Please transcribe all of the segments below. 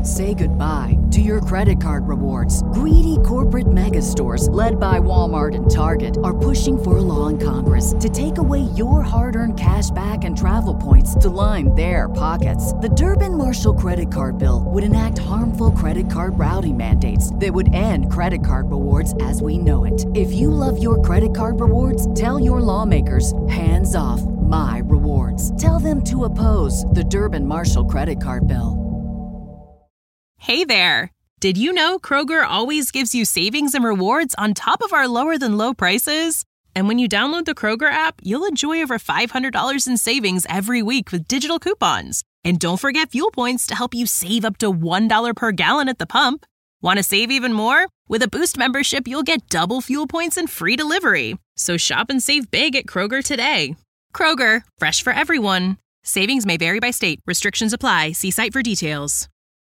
Say goodbye to your credit card rewards. Greedy corporate mega stores, led by Walmart and Target, are pushing for a law in Congress to take away your hard-earned cash back and travel points to line their pockets. The Durbin-Marshall credit card bill would enact harmful credit card routing mandates that would end credit card rewards as we know it. If you love your credit card rewards, tell your lawmakers, hands off my rewards. Tell them to oppose the Durbin-Marshall credit card bill. Hey there! Did you know Kroger always gives you savings and rewards on top of our lower-than-low prices? And when you download the Kroger app, you'll enjoy over $500 in savings every week with digital coupons. And don't forget fuel points to help you save up to $1 per gallon at the pump. Want to save even more? With a Boost membership, you'll get double fuel points and free delivery. So shop and save big at Kroger today. Kroger, fresh for everyone. Savings may vary by state. Restrictions apply. See site for details.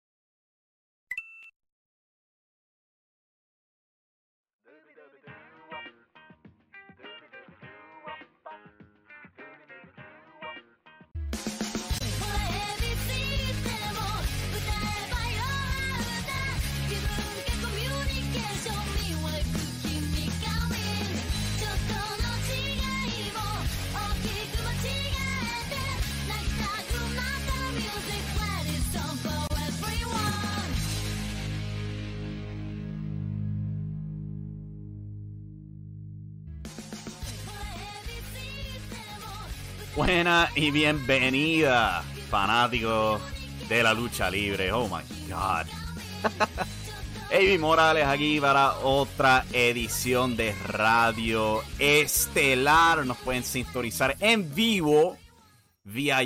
Buena y bienvenida, fanáticos de la lucha libre. Oh my God. Avi Morales aquí para otra edición de Radio Estelar. Nos pueden sintonizar en vivo vía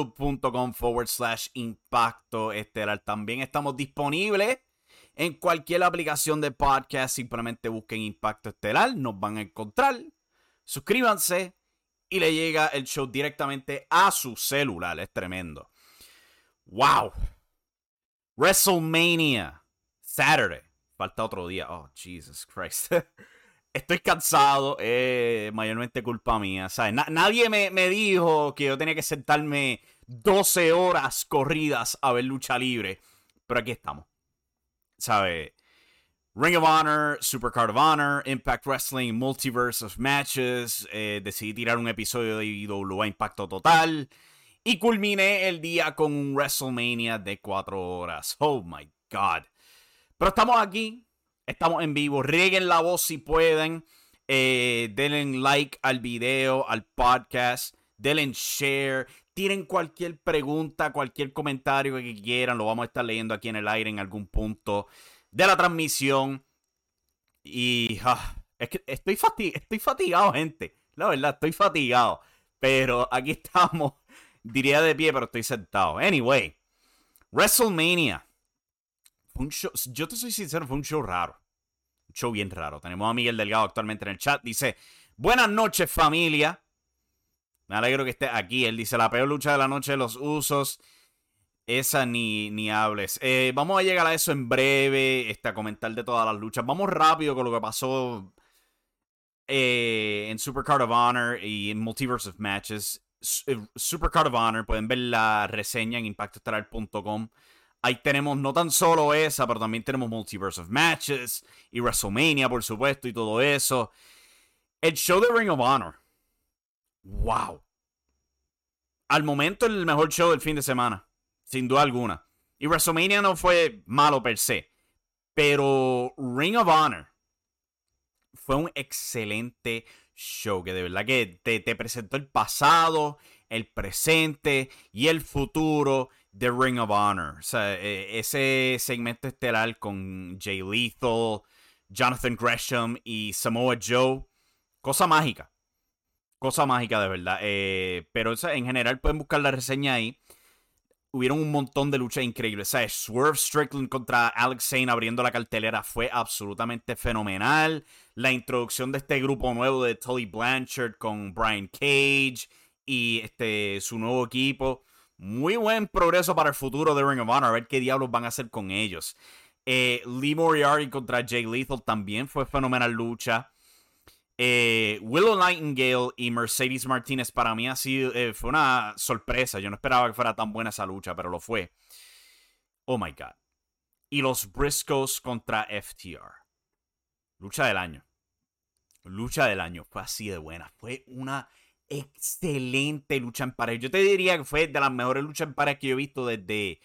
youtube.com/Impacto Estelar. También estamos disponibles en cualquier aplicación de podcast. Simplemente busquen Impacto Estelar, nos van a encontrar. Suscríbanse y le llega el show directamente a su celular. Es tremendo. ¡Wow! WrestleMania. Saturday. Falta otro día. Oh, Jesus Christ. Estoy cansado. Mayormente culpa mía. ¿Sabes? Nadie me dijo que yo tenía que sentarme 12 horas corridas a ver lucha libre. Pero aquí estamos. ¿Sabes? Ring of Honor, Supercard of Honor, Impact Wrestling, Multiverse of Matches. Decidí tirar un episodio de IWA Impacto Total. Y culminé el día con un WrestleMania de 4 horas. Oh my God. Pero estamos aquí. Estamos en vivo. Rieguen la voz si pueden. Denle like al video, al podcast. Denle share. Tiren cualquier pregunta, cualquier comentario que quieran. Lo vamos a estar leyendo aquí en el aire en algún punto de la transmisión. Y es que estoy fatigado, gente. La verdad, estoy fatigado. Pero aquí estamos. Diría de pie, pero estoy sentado. Anyway, WrestleMania. Fue un show, yo te soy sincero, fue un show raro. Un show bien raro. Tenemos a Miguel Delgado actualmente en el chat. Dice, buenas noches, familia. Me alegro que esté aquí. Él dice, la peor lucha de la noche de los Usos. Esa ni hables. Vamos a llegar a eso en breve. A comentar de todas las luchas. Vamos rápido con lo que pasó en Supercard of Honor y en Multiverse of Matches. Supercard of Honor. Pueden ver la reseña en impactoestelar.com. Ahí tenemos no tan solo esa, pero también tenemos Multiverse of Matches y WrestleMania, por supuesto, y todo eso. El show de Ring of Honor. Wow. Al momento el mejor show del fin de semana. Sin duda alguna. Y WrestleMania no fue malo per se. Pero Ring of Honor fue un excelente show. Que de verdad que te presentó el pasado, el presente y el futuro de Ring of Honor. O sea, ese segmento estelar con Jay Lethal, Jonathan Gresham y Samoa Joe. Cosa mágica. Cosa mágica de verdad. Pero o sea, en general pueden buscar la reseña ahí. Hubieron un montón de luchas increíbles. ¿Sabes? Swerve Strickland contra Alex Zayne abriendo la cartelera fue absolutamente fenomenal. La introducción de este grupo nuevo de Tully Blanchard con Brian Cage y su nuevo equipo. Muy buen progreso para el futuro de Ring of Honor. A ver qué diablos van a hacer con ellos. Lee Moriarty contra Jay Lethal también fue fenomenal lucha. Willow Nightingale y Mercedes Martinez para mí fue una sorpresa. Yo no esperaba que fuera tan buena esa lucha, pero lo fue. Oh my God. y los Briscoes contra FTR. Lucha del año. Lucha del año. Fue así de buena. Fue una excelente lucha en pareja. Yo te diría que fue de las mejores luchas en pareja que yo he visto desde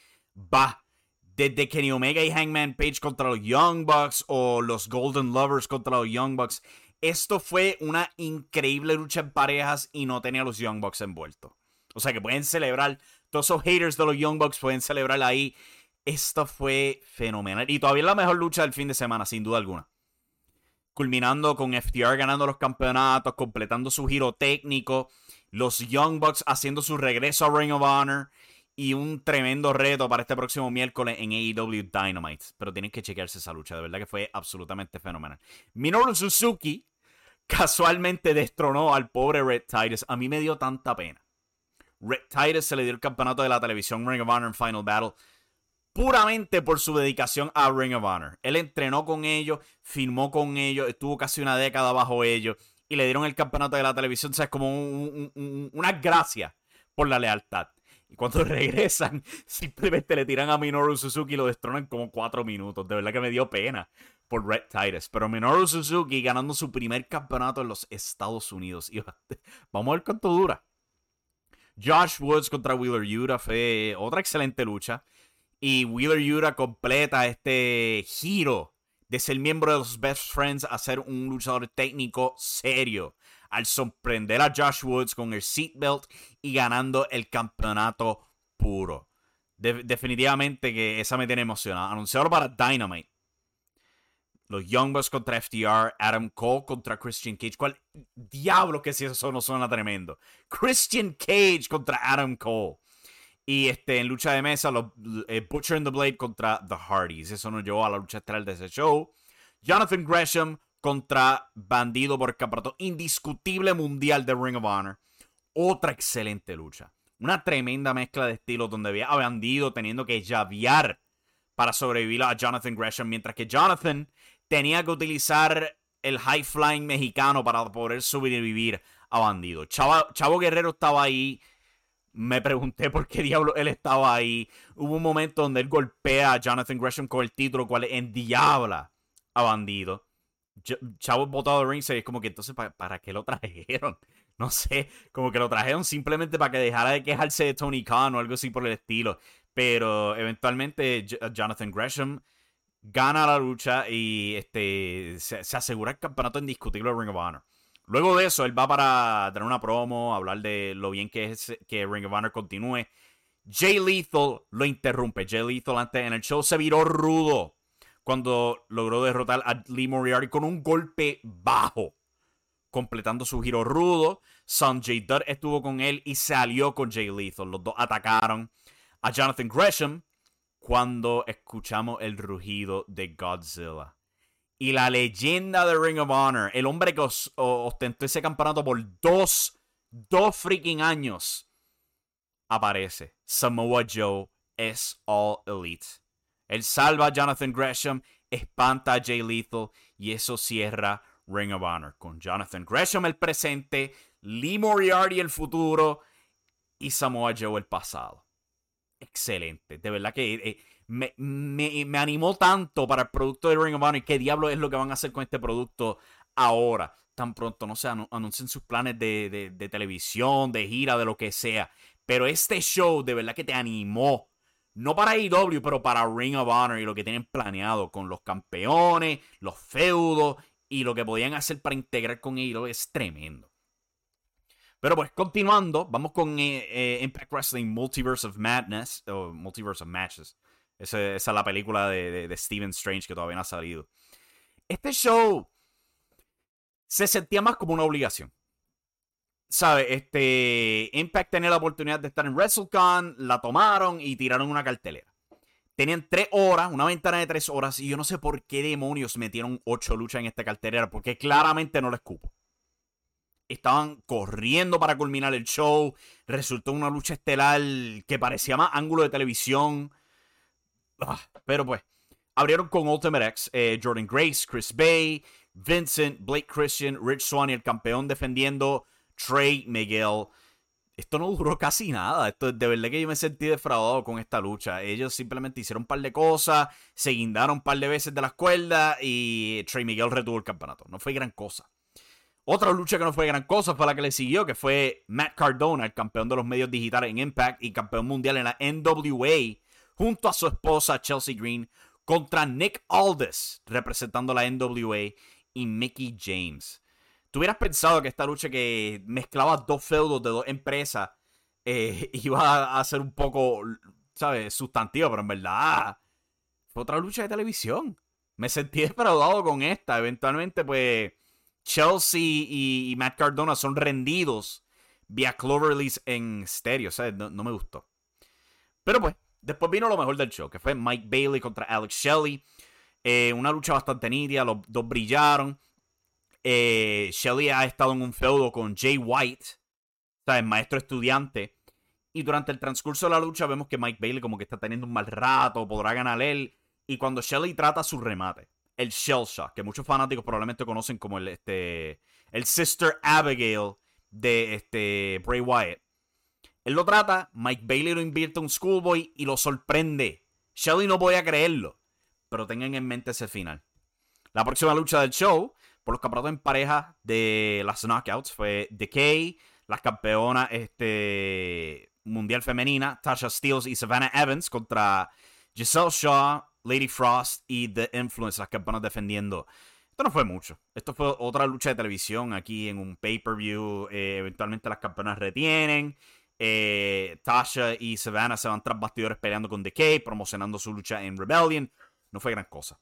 Kenny Omega y Hangman Page contra los Young Bucks o los Golden Lovers contra los Young Bucks. Esto fue una increíble lucha en parejas y no tenía a los Young Bucks envueltos. O sea que pueden celebrar, todos esos haters de los Young Bucks pueden celebrar ahí. Esto fue fenomenal. Y todavía es la mejor lucha del fin de semana, sin duda alguna. Culminando con FTR ganando los campeonatos, completando su giro técnico, los Young Bucks haciendo su regreso a Ring of Honor y un tremendo reto para este próximo miércoles en AEW Dynamite. Pero tienen que chequearse esa lucha, de verdad que fue absolutamente fenomenal. Minoru Suzuki casualmente destronó al pobre Red Titus. A mí me dio tanta pena. Red Titus se le dio el campeonato de la televisión Ring of Honor en Final Battle puramente por su dedicación a Ring of Honor. Él entrenó con ellos, firmó con ellos, estuvo casi una década bajo ellos y le dieron el campeonato de la televisión. O sea, es como una gracia por la lealtad. Y cuando regresan, simplemente le tiran a Minoru Suzuki y lo destronan como 4 minutos. De verdad que me dio pena por Red Titus. Pero Minoru Suzuki ganando su primer campeonato en los Estados Unidos. Y vamos a ver cuánto dura. Josh Woods contra Wheeler Yuta fue otra excelente lucha. Y Wheeler Yuta completa este giro de ser miembro de los Best Friends a ser un luchador técnico serio. Al sorprender a Josh Woods con el seatbelt y ganando el campeonato puro. Definitivamente que esa me tiene emocionado. Anunciado para Dynamite. Los Young Bucks contra FTR. Adam Cole contra Christian Cage. ¿Cuál diablo que si eso no suena tremendo? Christian Cage contra Adam Cole. Y en lucha de mesa, los Butcher and the Blade contra The Hardys. Eso nos llevó a la lucha estelar de ese show. Jonathan Gresham contra Bandido por el campeonato indiscutible mundial de Ring of Honor. Otra excelente lucha. Una tremenda mezcla de estilos donde había a Bandido teniendo que llavear para sobrevivir a Jonathan Gresham. Mientras que Jonathan tenía que utilizar el high flying mexicano para poder sobrevivir a Bandido. Chavo Guerrero estaba ahí. Me pregunté por qué diablo él estaba ahí. Hubo un momento donde él golpea a Jonathan Gresham con el título, cual endiabla a Bandido. Chavo botado de ring, es como que entonces ¿para qué lo trajeron? No sé, como que lo trajeron simplemente para que dejara de quejarse de Tony Khan o algo así por el estilo. Pero eventualmente Jonathan Gresham gana la lucha y se asegura el campeonato indiscutible de Ring of Honor. Luego de eso, él va para dar una promo, hablar de lo bien que es que Ring of Honor continúe. Jay Lethal lo interrumpe. Jay Lethal antes en el show se viró rudo cuando logró derrotar a Lee Moriarty con un golpe bajo, completando su giro rudo. Sanjay Dutt estuvo con él y salió con Jay Lethal. Los dos atacaron a Jonathan Gresham cuando escuchamos el rugido de Godzilla. Y la leyenda de Ring of Honor, el hombre que ostentó ese campeonato por dos freaking años, aparece. Samoa Joe es All Elite. Él salva a Jonathan Gresham, espanta a Jay Lethal y eso cierra Ring of Honor. Con Jonathan Gresham el presente, Lee Moriarty el futuro y Samoa Joe el pasado. Excelente. De verdad que me animó tanto para el producto de Ring of Honor. ¿Qué diablo es lo que van a hacer con este producto ahora? Tan pronto, no sé, anuncien sus planes de televisión, de gira, de lo que sea. Pero este show de verdad que te animó. No para AEW, pero para Ring of Honor y lo que tienen planeado con los campeones, los feudos y lo que podían hacer para integrar con AEW es tremendo. Pero pues continuando, vamos con Impact Wrestling Multiverse of Madness, o Multiverse of Matches. Esa es la película de Stephen Strange que todavía no ha salido. Este show se sentía más como una obligación. ¿Sabes? Impact tenía la oportunidad de estar en WrestleCon, la tomaron y tiraron una cartelera. Tenían 3 horas, una ventana de 3 horas, y yo no sé por qué demonios metieron 8 luchas en esta cartelera, porque claramente no les cupo. Estaban corriendo para culminar el show. Resultó una lucha estelar que parecía más ángulo de televisión. Pero pues, abrieron con Ultimate X, Jordan Grace, Chris Bay, Vincent, Blake Christian, Rich Swann y el campeón defendiendo Trey Miguel. esto no duró casi nada. Esto, de verdad que yo me sentí defraudado con esta lucha. Ellos simplemente hicieron un par de cosas, se guindaron un par de veces de las cuerdas y Trey Miguel retuvo el campeonato. No fue gran cosa. Otra lucha que no fue gran cosa fue la que le siguió, que fue Matt Cardona, el campeón de los medios digitales en Impact y campeón mundial en la NWA, junto a su esposa Chelsea Green, contra Nick Aldis, representando la NWA, y Mickie James. ¿Tú hubieras pensado que esta lucha que mezclaba dos feudos de dos empresas iba a ser un poco, ¿sabes?, sustantiva? Pero en verdad fue otra lucha de televisión. Me sentí defraudado con esta. Eventualmente, pues, Chelsea y Matt Cardona son rendidos vía Cloverleaf en estéreo. ¿Sabes? No me gustó. Pero pues, después vino lo mejor del show, que fue Mike Bailey contra Alex Shelley. Una lucha bastante nítida, los dos brillaron. Shelley ha estado en un feudo con Jay White, ¿sabes? Maestro estudiante. Y durante el transcurso de la lucha vemos que Mike Bailey como que está teniendo un mal rato, podrá ganar él. Y cuando Shelley trata su remate, el Shell Shock, que muchos fanáticos probablemente conocen como el Sister Abigail de Bray Wyatt. Él lo trata, Mike Bailey lo invierte a un Schoolboy y lo sorprende. Shelley no podía creerlo, pero tengan en mente ese final. La próxima lucha del show, por los campeonatos en pareja de las Knockouts, fue Decay, las campeonas mundial femenina, Tasha Steelz y Savannah Evans contra Giselle Shaw, Lady Frost y The Influence, las campeonas defendiendo. Esto no fue mucho. Esto fue otra lucha de televisión aquí en un pay-per-view. Eventualmente las campeonas retienen. Tasha y Savannah se van tras bastidores peleando con Decay, promocionando su lucha en Rebellion. No fue gran cosa.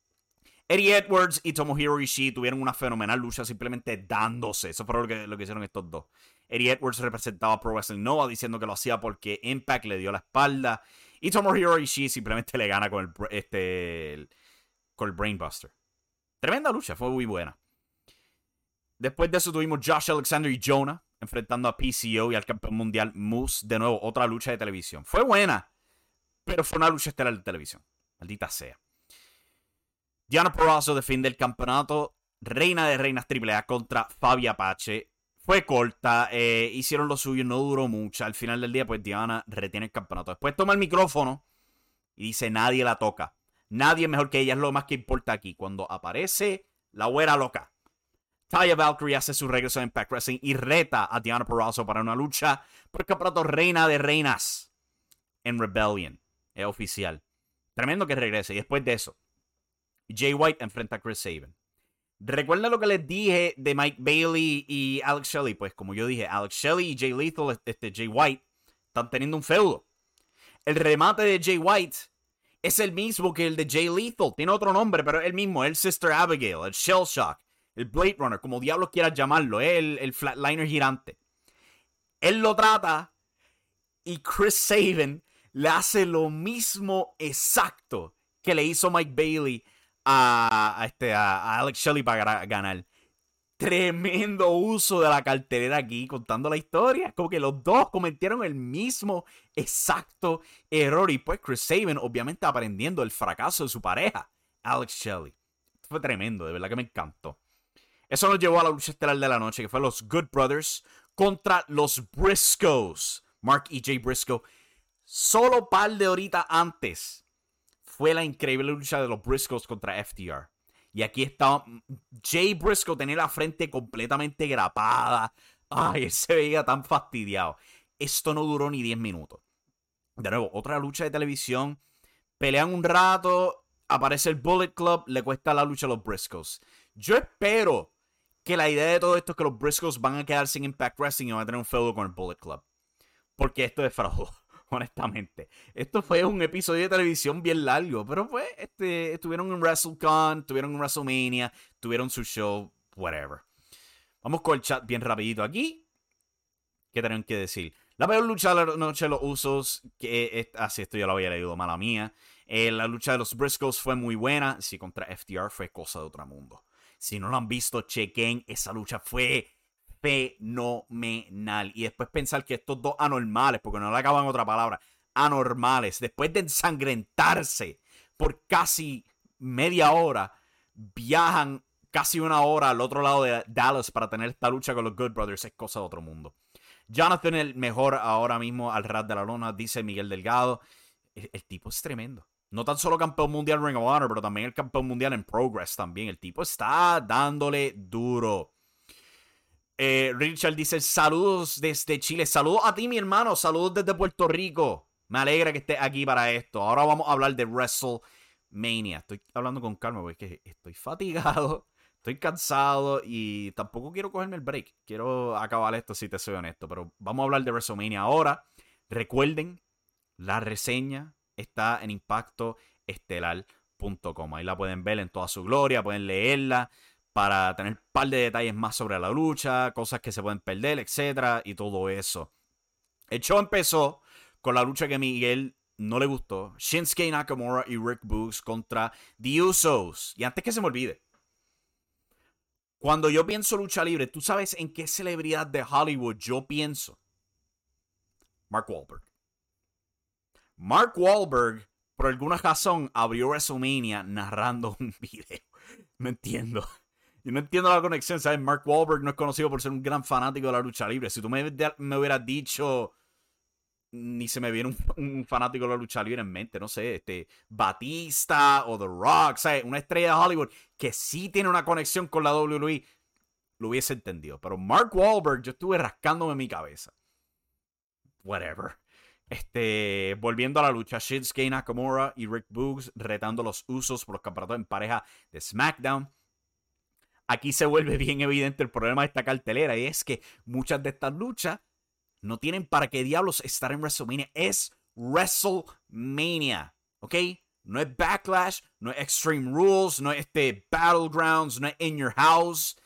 Eddie Edwards y Tomohiro Ishii tuvieron una fenomenal lucha simplemente dándose. Eso fue lo que hicieron estos dos. Eddie Edwards representaba a Pro Wrestling Nova diciendo que lo hacía porque Impact le dio la espalda. Y Tomohiro Ishii simplemente le gana con el Brainbuster. Tremenda lucha, fue muy buena. Después de eso tuvimos Josh Alexander y Jonah enfrentando a PCO y al campeón mundial Moose. De nuevo, otra lucha de televisión. Fue buena, pero fue una lucha estelar de televisión. Maldita sea. Deonna Purrazzo defiende el campeonato. Reina de Reinas AAA contra Fabi Apache. Fue corta, hicieron lo suyo, no duró mucho. Al final del día, pues Deonna retiene el campeonato. Después toma el micrófono y dice: nadie la toca. Nadie mejor que ella, es lo más que importa aquí. Cuando aparece la güera loca, Taya Valkyrie hace su regreso en Impact Wrestling y reta a Deonna Purrazzo para una lucha por el campeonato Reina de Reinas en Rebellion. Es oficial. Tremendo que regrese. Y después de eso, Jay White enfrenta a Chris Sabin. ¿Recuerdan lo que les dije de Mike Bailey y Alex Shelley? Pues como yo dije, Alex Shelley y Jay Lethal, Jay White, están teniendo un feudo. El remate de Jay White es el mismo que el de Jay Lethal. Tiene otro nombre, pero es el mismo. El Sister Abigail, el Shell Shock, el Blade Runner, como diablos quieras llamarlo. Es el Flatliner girante. Él lo trata y Chris Sabin le hace lo mismo exacto que le hizo Mike Bailey a Alex Shelley para ganar. Tremendo uso de la cartelera aquí, contando la historia. Como que los dos cometieron el mismo exacto error. Y pues Chris Sabin, obviamente, aprendiendo el fracaso de su pareja, Alex Shelley. Esto fue tremendo, de verdad que me encantó. Eso nos llevó a la lucha estelar de la noche, que fue los Good Brothers contra los Briscoes. Mark y Jay Briscoe. Solo par de horitas antes fue la increíble lucha de los Briscoes contra FTR. Y aquí estaba Jay Briscoe, tenía la frente completamente grapada. Ay, él se veía tan fastidiado. Esto no duró ni 10 minutos. De nuevo, otra lucha de televisión. Pelean un rato, aparece el Bullet Club, le cuesta la lucha a los Briscoes. Yo espero que la idea de todo esto es que los Briscoes van a quedar sin Impact Wrestling y van a tener un feudo con el Bullet Club. Porque esto defraudó. Honestamente, esto fue un episodio de televisión bien largo, pero pues estuvieron en WrestleCon, estuvieron en WrestleMania, tuvieron su show, whatever. Vamos con el chat bien rapidito aquí. ¿Qué tienen que decir? La peor lucha de la noche de los Usos, esto ya lo había leído, mala mía. La lucha de los Briscoes fue muy buena, sí, contra FTR fue cosa de otro mundo. Si no lo han visto, chequen, esa lucha fue fenomenal. Y después pensar que estos dos anormales, porque no le acaban otra palabra, anormales, después de ensangrentarse por casi media hora, viajan casi una hora al otro lado de Dallas para tener esta lucha con los Good Brothers, es cosa de otro mundo. Jonathan, el mejor ahora mismo al ras de la lona, dice Miguel Delgado. El tipo es tremendo. No tan solo campeón mundial Ring of Honor, pero también el campeón mundial en Progress también. El tipo está dándole duro. Richard dice, saludos desde Chile. Saludos a ti, mi hermano. Saludos desde Puerto Rico. Me alegra que estés aquí para esto. Ahora vamos a hablar de WrestleMania. Estoy hablando con calma porque estoy fatigado, estoy cansado y tampoco quiero cogerme el break. Quiero acabar esto si te soy honesto. Pero vamos a hablar de WrestleMania ahora. Recuerden, la reseña está en impactoestelar.com. Ahí la pueden ver en toda su gloria, pueden leerla para tener un par de detalles más sobre la lucha, cosas que se pueden perder, etcétera, y todo eso. El show empezó con la lucha que a Miguel no le gustó. Shinsuke Nakamura y Rick Boogs contra The Usos. Y antes que se me olvide, cuando yo pienso lucha libre, ¿tú sabes en qué celebridad de Hollywood yo pienso? Mark Wahlberg. Mark Wahlberg, por alguna razón, abrió WrestleMania narrando un video. No entiendo. Yo no entiendo la conexión, ¿sabes? Mark Wahlberg no es conocido por ser un gran fanático de la lucha libre. Si tú me hubieras dicho, ni se me viene un fanático de la lucha libre en mente, no sé, Batista o The Rock, ¿sabes? Una estrella de Hollywood que sí tiene una conexión con la WWE, lo hubiese entendido. Pero Mark Wahlberg, yo estuve rascándome en mi cabeza. Whatever. Volviendo a la lucha, Shinsuke Nakamura y Rick Boogs retando los Usos por los campeonatos en pareja de SmackDown. Aquí se vuelve bien evidente el problema de esta cartelera, y es que muchas de estas luchas no tienen para qué diablos estar en WrestleMania. Es WrestleMania, ¿ok? No es Backlash, no es Extreme Rules, no es Battlegrounds, no es In Your House.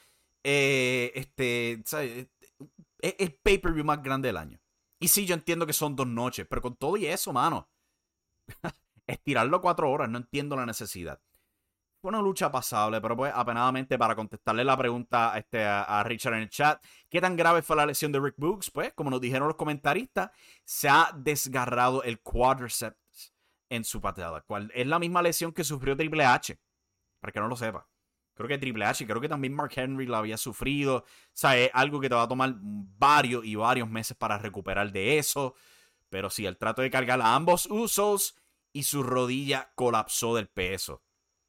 ¿Sabes? Es el pay-per-view más grande del año. Y sí, yo entiendo que son 2 noches, pero con todo y eso, mano, estirarlo 4 horas, no entiendo la necesidad. Fue una lucha pasable, pero pues apenadamente, para contestarle la pregunta a Richard en el chat, ¿qué tan grave fue la lesión de Rick Boogs? Pues, como nos dijeron los comentaristas, se ha desgarrado el quadriceps en su patada, cual es la misma lesión que sufrió Triple H, para que no lo sepa. Creo que Triple H, creo que también Mark Henry la había sufrido. O sea, es algo que te va a tomar varios meses para recuperar de eso. Pero sí, el trato de cargar a ambos Usos y su rodilla colapsó del peso.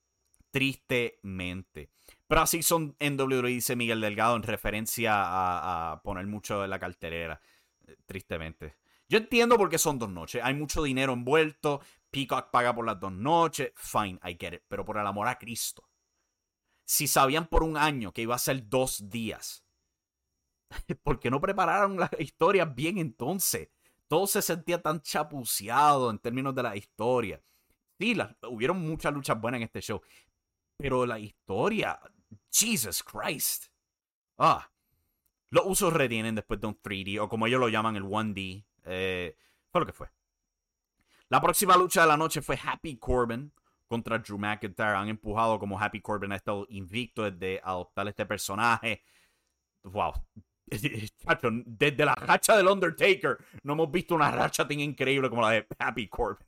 Tristemente. Pero así son en WWE, dice Miguel Delgado, en referencia a poner mucho en la cartelera. Tristemente. Yo entiendo por qué son 2 noches. Hay mucho dinero envuelto. Peacock paga por las 2 noches. Fine, I get it. Pero por el amor a Cristo. Si sabían por un año que iba a ser 2 días, ¿por qué no prepararon las historias bien entonces? Todo se sentía tan chapuceado en términos de la historia. Sí, hubieron muchas luchas buenas en este show. Pero la historia, Jesus Christ. Los Usos retienen después de un 3D, o como ellos lo llaman, el 1D. Fue lo que fue. La próxima lucha de la noche fue Happy Corbin contra Drew McIntyre. Han empujado como Happy Corbin ha estado invicto desde adoptar este personaje. Wow. Desde la racha del Undertaker no hemos visto una racha tan increíble como la de Happy Corbin.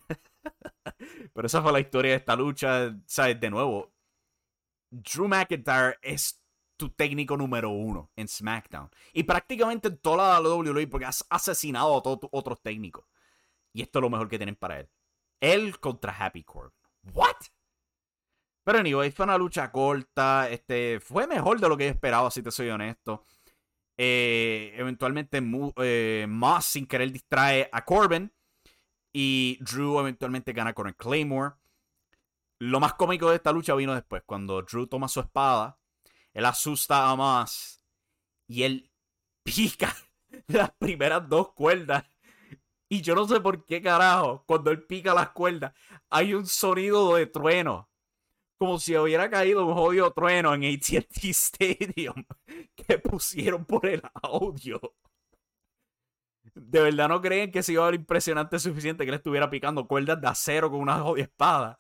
Pero esa fue la historia de esta lucha. ¿Sabes? De nuevo, Drew McIntyre es tu técnico número 1 en SmackDown. Y prácticamente en toda la WWE, porque has asesinado a todos tus otros técnicos. Y esto es lo mejor que tienen para él. Él contra Happy Corbin. ¿What? Pero anyway, fue una lucha corta. Fue mejor de lo que yo esperaba, si te soy honesto. Eventualmente Moss sin querer distrae a Corbin. Y Drew eventualmente gana con el Claymore. Lo más cómico de esta lucha vino después. Cuando Drew toma su espada, él asusta a Moss. Y él pica las primeras 2 cuerdas. Y yo no sé por qué carajo, cuando él pica las cuerdas, hay un sonido de trueno. Como si hubiera caído un jodido trueno en AT&T Stadium que pusieron por el audio. ¿De verdad no creen que se iba a ver impresionante suficiente que él estuviera picando cuerdas de acero con una jodida espada?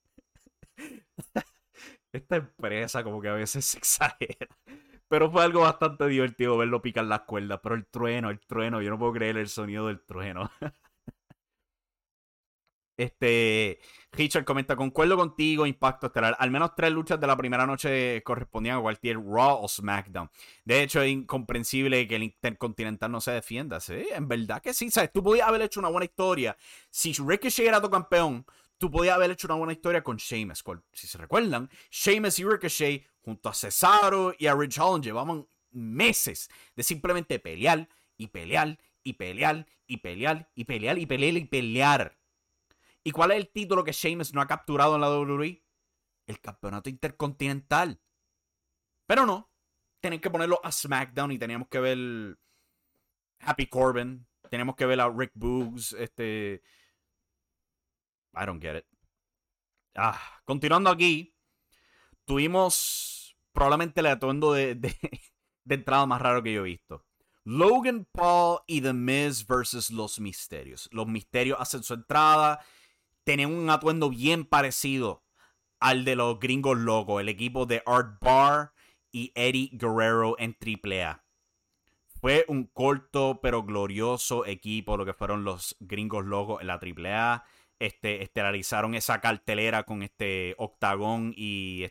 Esta empresa como que a veces se exagera. Pero fue algo bastante divertido verlo picar las cuerdas. Pero el trueno, yo no puedo creer el sonido del trueno. Richard comenta, concuerdo contigo, Impacto Estelar. Al menos 3 luchas de la primera noche correspondían a cualquier Raw o SmackDown. De hecho, es incomprensible que el Intercontinental no se defienda. Sí, en verdad que sí. ¿Sabes? Tú podías haber hecho una buena historia. Si Ricochet era tu campeón, tú podías haber hecho una buena historia con Sheamus. Si se recuerdan, Sheamus y Ricochet, junto a Cesaro y a Ridge Holland, llevaban meses de simplemente pelear y pelear y pelear y pelear y pelear y pelear y pelear. ¿Y cuál es el título que Sheamus no ha capturado en la WWE? El campeonato intercontinental. Pero no. Tienen que ponerlo a SmackDown y teníamos que ver Happy Corbin. Tenemos que ver a Rick Boogs. I don't get it. Continuando aquí. Tuvimos probablemente el atuendo de entrada más raro que yo he visto. Logan Paul y The Miz versus Los Misterios. Los Misterios hacen su entrada. Tienen un atuendo bien parecido al de los Gringos Locos, el equipo de Art Barr y Eddie Guerrero en AAA. Fue un corto pero glorioso equipo lo que fueron los Gringos Locos en la AAA. Estelarizaron esa cartelera con Octagón y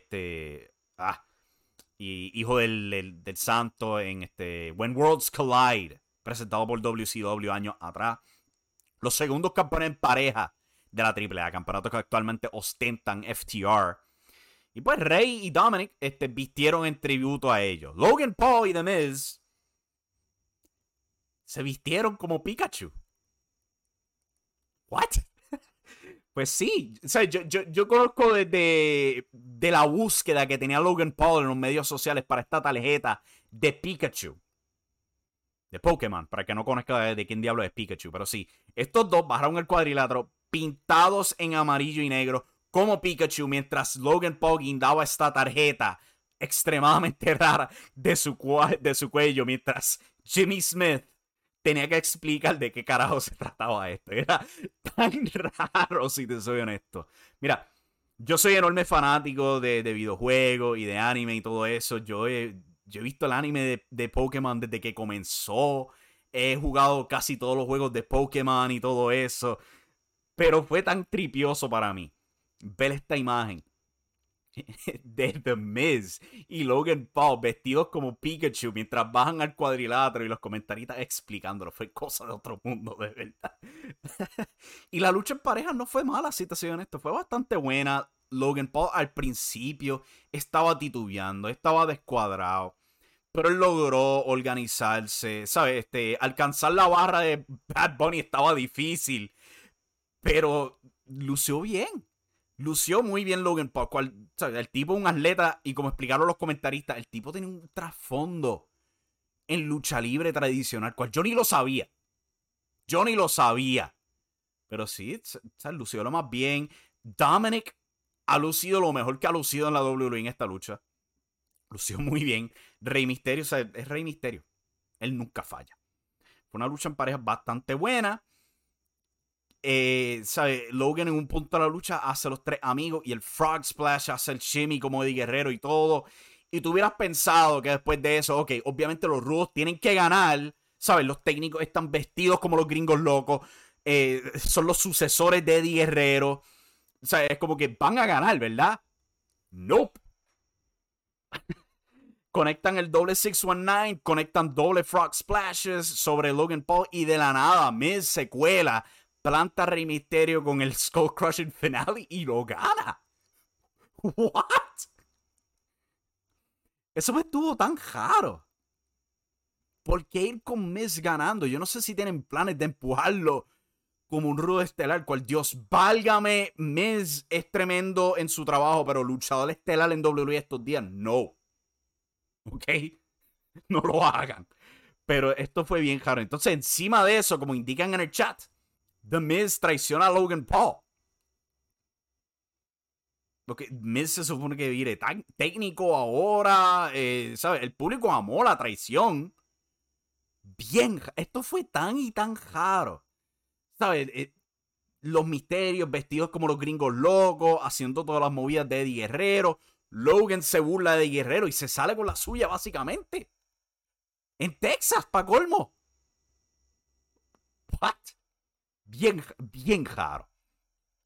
y Hijo del Santo en When Worlds Collide, presentado por WCW años atrás. Los segundos campeones en pareja de la AAA, campeonatos que actualmente ostentan FTR. Y pues Rey y Dominic vistieron en tributo a ellos. Logan Paul y The Miz se vistieron como Pikachu. ¿What? Pues sí, o sea, yo conozco de la búsqueda que tenía Logan Paul en los medios sociales para esta tarjeta de Pikachu. De Pokémon, para que no conozca de quién diablo es Pikachu. Pero sí, estos dos bajaron el cuadrilátero pintados en amarillo y negro como Pikachu, mientras Logan Paul guindaba esta tarjeta extremadamente rara de su cuello, mientras Jimmy Smith tenía que explicar de qué carajo se trataba esto. Era tan raro, si te soy honesto. Mira, yo soy enorme fanático de videojuegos y de anime y todo eso. Yo he visto el anime de Pokémon desde que comenzó. He jugado casi todos los juegos de Pokémon y todo eso. Pero fue tan tripioso para mí ver esta imagen de The Miz y Logan Paul vestidos como Pikachu mientras bajan al cuadrilátero y los comentaristas explicándolo. Fue cosa de otro mundo, de verdad. Y la lucha en pareja no fue mala, si te soy honesto. Fue bastante buena. Logan Paul al principio estaba titubeando, estaba descuadrado. Pero él logró organizarse, ¿sabes? Alcanzar la barra de Bad Bunny estaba difícil. Pero lució bien. Lució muy bien Logan Paul. ¿Sabes? El tipo es un atleta y como explicaron los comentaristas, el tipo tiene un trasfondo en lucha libre tradicional, cual yo ni lo sabía. Pero sí, ¿sabes? Lució lo más bien. Dominic ha lucido lo mejor que ha lucido en la WWE en esta lucha. Lució muy bien. Rey Mysterio, o sea, es Rey Mysterio. Él nunca falla. Fue una lucha en pareja bastante buena. ¿Sabe? Logan en un punto de la lucha hace los 3 amigos y el Frog Splash hace el shimmy como Eddie Guerrero y todo. Y tú hubieras pensado que después de eso, ok, obviamente los rudos tienen que ganar. ¿Sabes? Los técnicos están vestidos como los Gringos Locos. Son los sucesores de Eddie Guerrero. O sea, es como que van a ganar, ¿verdad? Nope. Conectan el doble 619, conectan doble Frog Splashes sobre Logan Paul y de la nada Miz se cuela, planta Rey Mysterio con el Skull Crushing Finale y lo gana. What? Eso me estuvo tan raro. ¿Por qué ir con Miz ganando? Yo no sé si tienen planes de empujarlo como un rudo estelar, cual Dios válgame, Miz es tremendo en su trabajo, pero luchador estelar en WWE estos días, no. ¿Ok? No lo hagan. Pero esto fue bien raro. Entonces, encima de eso, como indican en el chat, The Miz traiciona a Logan Paul. Porque Miz se supone que viene tan técnico ahora. ¿Sabes? El público amó la traición. Bien. Esto fue tan y tan raro. ¿Sabes? Los misterios vestidos como los Gringos Locos, haciendo todas las movidas de Eddie Guerrero. Logan se burla de Eddie Guerrero y se sale con la suya, básicamente. En Texas, pa' colmo. What? Bien raro.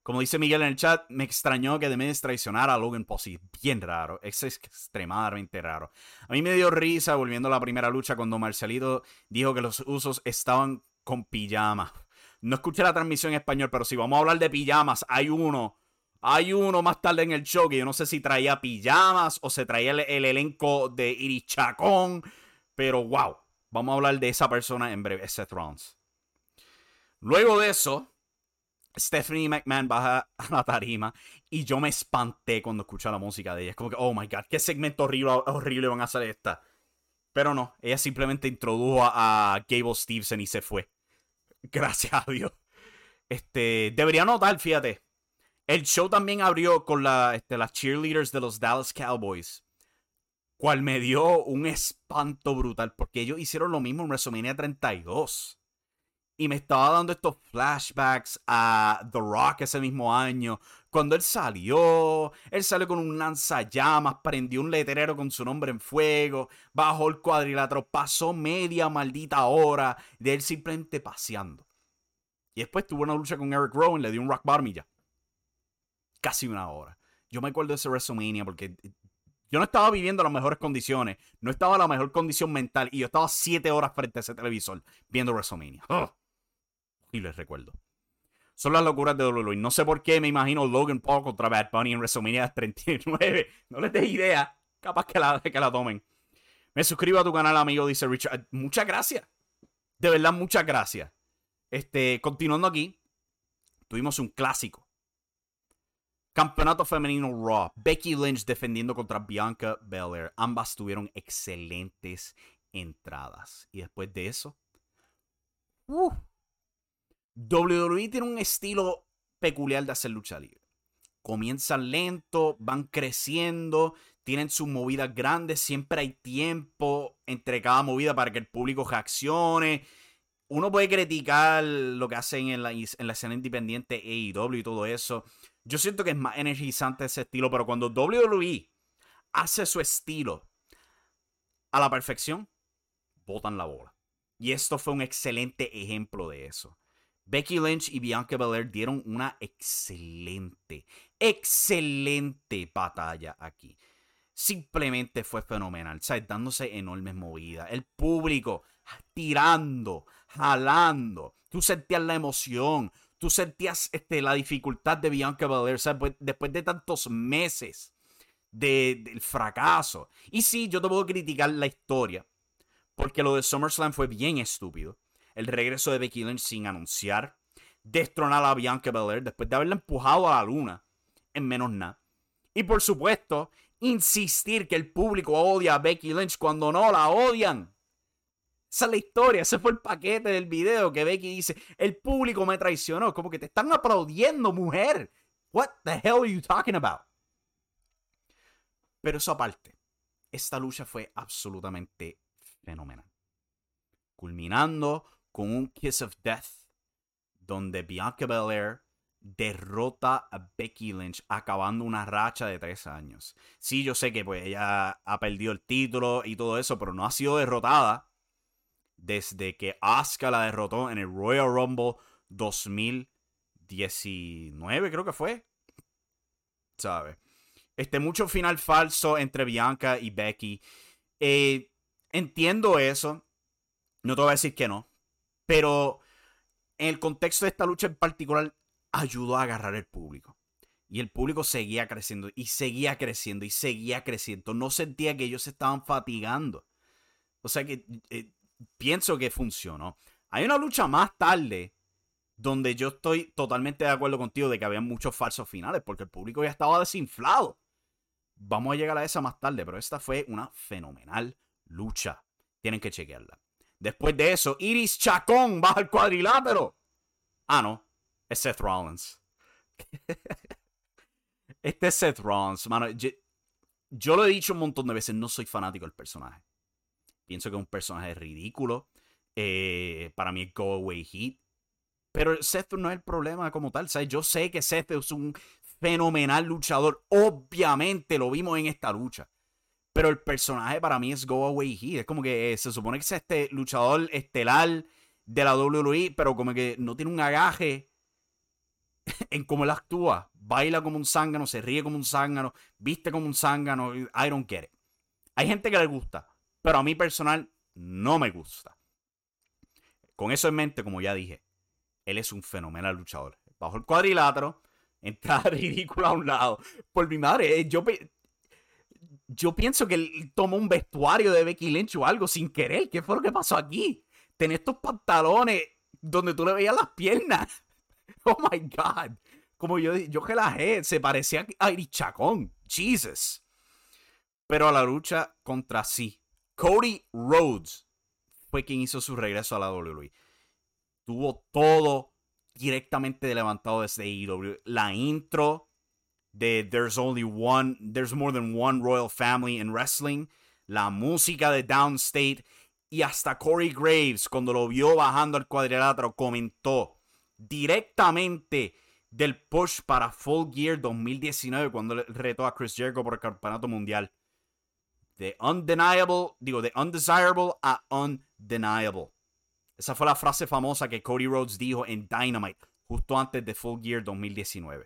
Como dice Miguel en el chat, me extrañó que The Miz traicionara a Logan Paul. Sí, bien raro. Es extremadamente raro. A mí me dio risa volviendo a la primera lucha cuando Marcelito dijo que los Usos estaban con pijamas. No escuché la transmisión en español, pero si vamos a hablar de pijamas, hay uno más tarde en el show que yo no sé si traía pijamas o se traía el elenco de Iris Chacón. Pero wow, vamos a hablar de esa persona en breve, Seth Rollins. Luego de eso, Stephanie McMahon baja a la tarima y yo me espanté cuando escuché la música de ella. Es como que, oh my god, qué segmento horrible van a hacer esta. Pero no, ella simplemente introdujo a Gable Steveson y se fue. Gracias a Dios. Debería notar, fíjate. El show también abrió con las cheerleaders de los Dallas Cowboys. Cual me dio un espanto brutal. Porque ellos hicieron lo mismo en WrestleMania 32. Y me estaba dando estos flashbacks a The Rock ese mismo año. Cuando él salió con un lanzallamas, prendió un letrero con su nombre en fuego, bajó el cuadrilátero, pasó media maldita hora de él simplemente paseando. Y después tuvo una lucha con Eric Rowan, le dio un rock bottom y ya. Casi una hora. Yo me acuerdo de ese WrestleMania porque yo no estaba viviendo las mejores condiciones, no estaba en la mejor condición mental y yo estaba 7 horas frente a ese televisor viendo WrestleMania. Y les recuerdo. Son las locuras de WWE. No sé por qué me imagino Logan Paul contra Bad Bunny en WrestleMania 39. No les des idea. Capaz que la tomen. Me suscribo a tu canal, amigo, dice Richard. Muchas gracias. De verdad, muchas gracias. Continuando aquí. Tuvimos un clásico. Campeonato femenino Raw. Becky Lynch defendiendo contra Bianca Belair. Ambas tuvieron excelentes entradas. Y después de eso... WWE tiene un estilo peculiar de hacer lucha libre. Comienzan lento, van creciendo, tienen sus movidas grandes, siempre hay tiempo entre cada movida para que el público reaccione. Uno puede criticar lo que hacen en la escena independiente AEW y todo eso. Yo siento que es más energizante ese estilo, pero cuando WWE hace su estilo a la perfección, botan la bola. Y esto fue un excelente ejemplo de eso. Becky Lynch y Bianca Belair dieron una excelente batalla aquí. Simplemente fue fenomenal, ¿sabes? Dándose enormes movidas. El público tirando, jalando. Tú sentías la emoción. Tú sentías la dificultad de Bianca Belair, ¿sabes? Después de tantos meses del fracaso. Y sí, yo te puedo criticar la historia. Porque lo de SummerSlam fue bien estúpido. El regreso de Becky Lynch sin anunciar. Destronar a Bianca Belair después de haberla empujado a la luna en menos nada. Y por supuesto, insistir que el público odia a Becky Lynch cuando no la odian. Esa es la historia, ese fue el paquete del video que Becky dice, el público me traicionó. Como que te están aplaudiendo, mujer. What the hell are you talking about? Pero eso aparte, esta lucha fue absolutamente fenomenal. Culminando con un Kiss of Death, donde Bianca Belair derrota a Becky Lynch, acabando una racha de 3 años. Sí, yo sé que pues ella ha perdido el título y todo eso, pero no ha sido derrotada desde que Asuka la derrotó en el Royal Rumble 2019, creo que fue. ¿Sabes? Mucho final falso entre Bianca y Becky. Entiendo eso. No te voy a decir que no. Pero en el contexto de esta lucha en particular, ayudó a agarrar el público. Y el público seguía creciendo. Y seguía creciendo. Y seguía creciendo. No sentía que ellos se estaban fatigando. O sea que pienso que funcionó. Hay una lucha más tarde donde yo estoy totalmente de acuerdo contigo de que había muchos falsos finales. Porque el público ya estaba desinflado. Vamos a llegar a esa más tarde. Pero esta fue una fenomenal lucha. Tienen que chequearla. Después de eso, Iris Chacón baja el cuadrilátero. Ah, no. Es Seth Rollins. Este es Seth Rollins. Mano, yo lo he dicho un montón de veces. No soy fanático del personaje. Pienso que es un personaje ridículo. Para mí es Go Away Heat. Pero Seth no es el problema como tal. ¿Sabes? Yo sé que Seth es un fenomenal luchador. Obviamente lo vimos en esta lucha. Pero el personaje para mí es Go Away Heat. Es como que se supone que es este luchador estelar de la WWE, pero como que no tiene un agaje en cómo él actúa. Baila como un zángano, se ríe como un zángano, viste como un zángano. I don't get it. Hay gente que le gusta, pero a mí personal no me gusta. Con eso en mente, como ya dije, él es un fenomenal luchador. Bajo el cuadrilátero, entrada ridícula a un lado. Por mi madre, yo pienso que él tomó un vestuario de Becky Lynch o algo sin querer. ¿Qué fue lo que pasó aquí? Tenía estos pantalones donde tú le veías las piernas. Oh my God. Como yo relajé, se parecía a Iri Chacón. Jesus. Pero a la lucha contra sí. Cody Rhodes fue quien hizo su regreso a la WWE. Tuvo todo directamente levantado desde AEW. La intro de There's more than one royal family in wrestling. La música de Downstate. Y hasta Corey Graves, cuando lo vio bajando al cuadrilátero, comentó directamente del push para Full Gear 2019, cuando le retó a Chris Jericho por el campeonato mundial. De undesirable a undeniable. Esa fue la frase famosa que Cody Rhodes dijo en Dynamite justo antes de Full Gear 2019.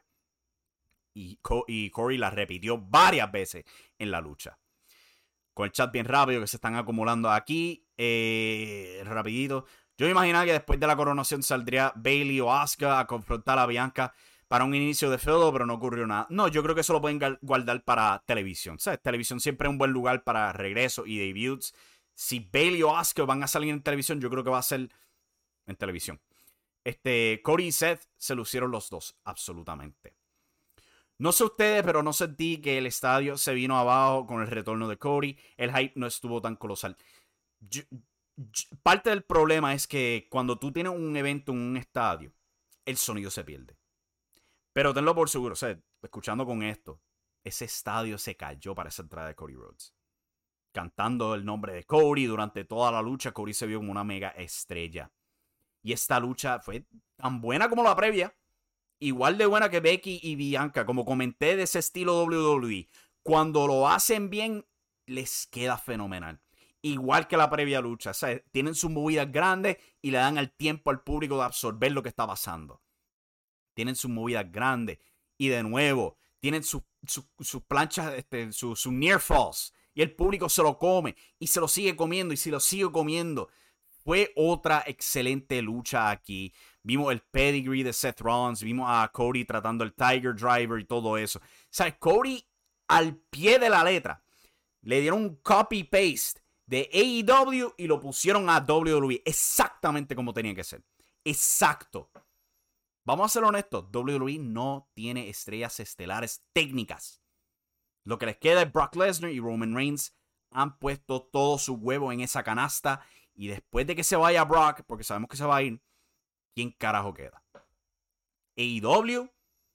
Y Corey la repitió varias veces en la lucha. Con el chat bien rápido que se están acumulando aquí. Rapidito. Yo me imaginaba que después de la coronación saldría Bayley o Asuka a confrontar a Bianca para un inicio de feudo, pero no ocurrió nada. No, yo creo que eso lo pueden guardar para televisión. ¿Sabes? Televisión siempre es un buen lugar para regreso y debuts. Si Bayley o Asuka van a salir en televisión, yo creo que va a ser en televisión. Cody y Seth se lucieron los dos, absolutamente. No sé ustedes, pero no sentí que el estadio se vino abajo con el retorno de Cody. El hype no estuvo tan colosal. Parte del problema es que cuando tú tienes un evento en un estadio, el sonido se pierde. Pero tenlo por seguro, o sea, escuchando con esto, ese estadio se cayó para esa entrada de Cody Rhodes. Cantando el nombre de Cody durante toda la lucha, Cody se vio como una mega estrella. Y esta lucha fue tan buena como la previa. Igual de buena que Becky y Bianca. Como comenté, de ese estilo WWE. Cuando lo hacen bien, les queda fenomenal. Igual que la previa lucha. O sea, tienen sus movidas grandes y le dan el tiempo al público de absorber lo que está pasando. Tienen sus movidas grandes. Y de nuevo, tienen sus planchas, sus near falls. Y el público se lo come. Y se lo sigue comiendo. Y se lo sigue comiendo. Fue otra excelente lucha aquí. Vimos el pedigree de Seth Rollins. Vimos a Cody tratando el Tiger Driver y todo eso. O sea, Cody al pie de la letra. Le dieron un copy-paste de AEW y lo pusieron a WWE. Exactamente como tenía que ser. Exacto. Vamos a ser honestos. WWE no tiene estrellas estelares técnicas. Lo que les queda es Brock Lesnar y Roman Reigns. Han puesto todo su huevo en esa canasta. Y después de que se vaya Brock, porque sabemos que se va a ir, ¿quién carajo queda? AEW,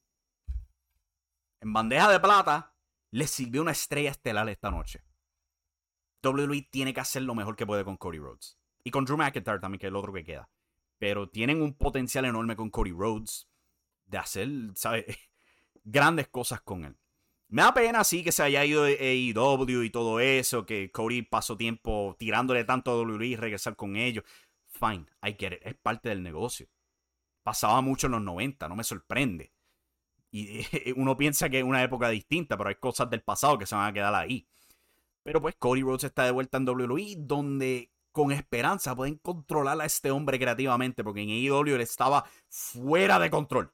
en bandeja de plata, le sirvió una estrella estelar esta noche. WWE tiene que hacer lo mejor que puede con Cody Rhodes. Y con Drew McIntyre también, que es el otro que queda. Pero tienen un potencial enorme con Cody Rhodes de hacer, ¿sabes? Grandes cosas con él. Me da pena, sí, que se haya ido de AEW y todo eso, que Cody pasó tiempo tirándole tanto a WWE y regresar con ellos. Fine, I get it, es parte del negocio. Pasaba mucho en los 90, no me sorprende. Y uno piensa que es una época distinta, pero hay cosas del pasado que se van a quedar ahí. Pero pues Cody Rhodes está de vuelta en WWE, donde con esperanza pueden controlar a este hombre creativamente, porque en AEW él estaba fuera de control.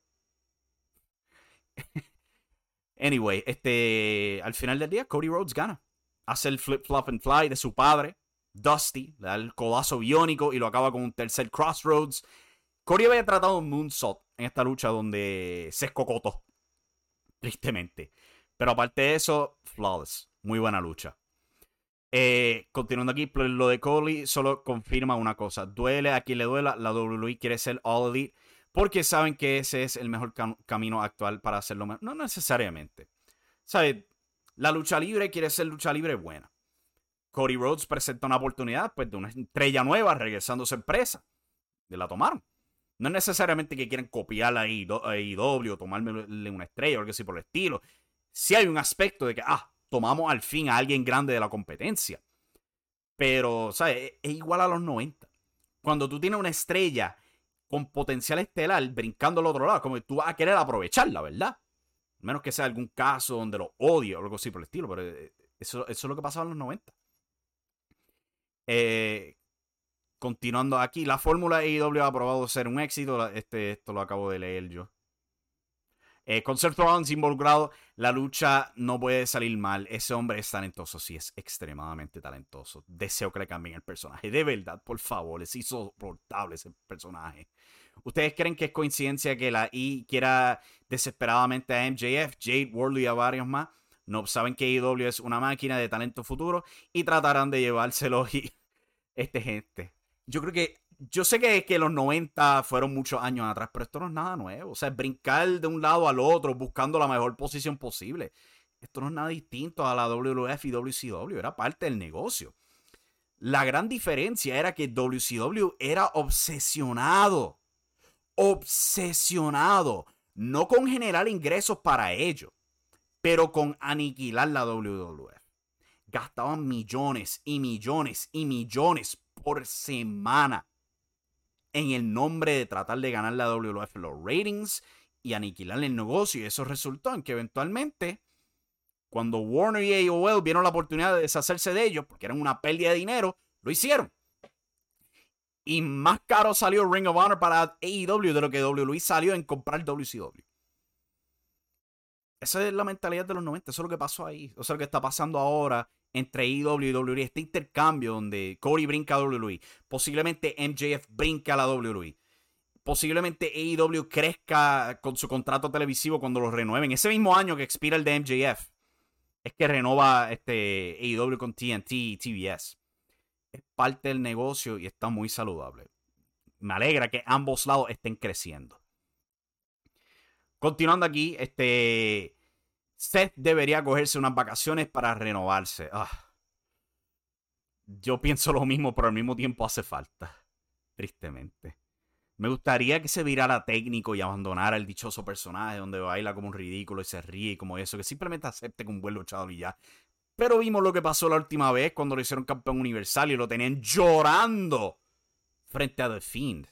Anyway, al final del día, Cody Rhodes gana. Hace el flip, flop and fly de su padre, Dusty, le da el codazo biónico y lo acaba con un tercer Crossroads. Cody había tratado un moonsault en esta lucha donde se escocotó, tristemente. Pero aparte de eso, flawless. Muy buena lucha. Continuando aquí, lo de Cody solo confirma una cosa. Duele a quien le duela, la WWE quiere ser All Elite. Porque saben que ese es el mejor camino actual para hacerlo mejor. No necesariamente. ¿Sabes? La lucha libre quiere ser lucha libre buena. Cody Rhodes presenta una oportunidad pues, de una estrella nueva regresando a su empresa. Y la tomaron. No es necesariamente que quieran copiar a AEW o tomarle una estrella o algo así por el estilo. Sí hay un aspecto de que, tomamos al fin a alguien grande de la competencia. Pero, ¿sabes? Es igual a los 90. Cuando tú tienes una estrella con potencial estelar brincando al otro lado. Como que tú vas a querer aprovecharla, ¿verdad? A menos que sea algún caso donde lo odio o algo así por el estilo. Pero eso es lo que pasaba en los 90. Continuando aquí, la fórmula AEW ha probado ser un éxito. Esto lo acabo de leer yo. Con Seth Rollins involucrado, la lucha no puede salir mal. Ese hombre es talentoso, sí, es extremadamente talentoso. Deseo que le cambien el personaje. De verdad, por favor, es insoportable ese personaje. ¿Ustedes creen que es coincidencia que la I quiera desesperadamente a MJF, Jade, Wardlow y a varios más? No saben que AEW es una máquina de talento futuro y tratarán de llevárselo y gente. Yo sé que los 90 fueron muchos años atrás, pero esto no es nada nuevo. O sea, brincar de un lado al otro buscando la mejor posición posible. Esto no es nada distinto a la WWF y WCW. Era parte del negocio. La gran diferencia era que WCW era obsesionado. Obsesionado. No con generar ingresos para ellos, pero con aniquilar la WWF. Gastaban millones y millones y millones por semana en el nombre de tratar de ganar la WWF los ratings y aniquilar el negocio. Y eso resultó en que eventualmente, cuando Warner y AOL vieron la oportunidad de deshacerse de ellos, porque eran una pérdida de dinero, lo hicieron. Y más caro salió Ring of Honor para AEW de lo que WWE salió en comprar WCW. Esa es la mentalidad de los 90. Eso es lo que pasó ahí. Eso es lo que está pasando ahora entre AEW y WWE. Este intercambio donde Cody brinca a WWE. Posiblemente MJF brinca a la WWE. Posiblemente AEW crezca con su contrato televisivo cuando lo renueven. Ese mismo año que expira el de MJF es que renova AEW con TNT y TBS. Es parte del negocio y está muy saludable. Me alegra que ambos lados estén creciendo. Continuando aquí, Seth debería cogerse unas vacaciones para renovarse. Yo pienso lo mismo, pero al mismo tiempo hace falta. Tristemente. Me gustaría que se virara técnico y abandonara el dichoso personaje donde baila como un ridículo y se ríe y como eso. Que simplemente acepte que un buen luchador y ya. Pero vimos lo que pasó la última vez cuando lo hicieron campeón universal y lo tenían llorando frente a The Fiend.